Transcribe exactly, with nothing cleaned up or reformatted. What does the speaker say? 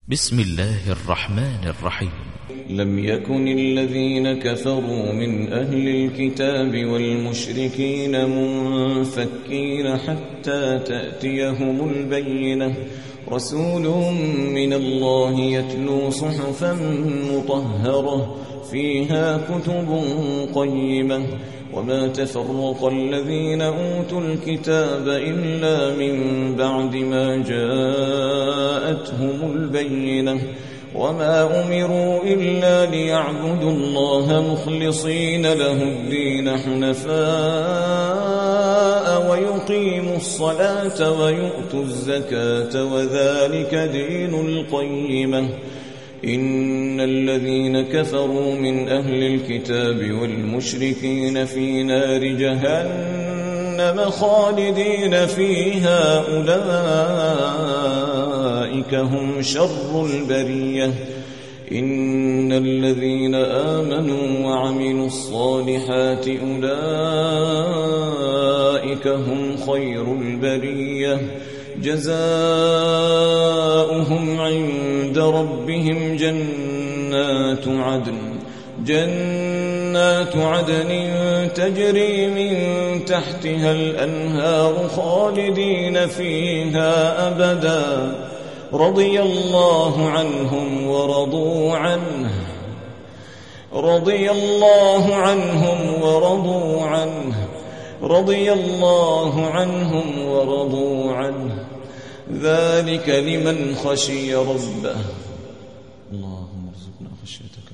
بسم الله الرحمن الرحيم. لم يكن الذين كفروا من أهل الكتاب والمشركين منفكين حتى تأتيهم البينة، رسول من الله يتلو صحفا مطهرة فيها كتب قيمة، وما تفرق الذين أوتوا الكتاب إلا من بعد ما جاءتهم البينة، وما أمروا إلا ليعبدوا الله مخلصين له الدين حنفاء ويقيموا الصلاة ويؤتوا الزكاة وذلك دين القيمة. إن الذين كفروا من أهل الكتاب والمشركين في نار جهنم خالدين فيها، أولئك هم شر البرية. إن الذين آمنوا وعملوا الصالحات أولئك هم خير البرية، جزاؤهم عند ربهم جنات عدن جنات عدن تجري من تحتها الأنهار خالدين فيها أبدا، رضي الله عنهم ورضوا عنه رضي الله عنهم ورضوا عنه رضي الله عنهم ورضوا عنه ذلك لمن خشي ربه. اللهم ارزقنا خشيتك.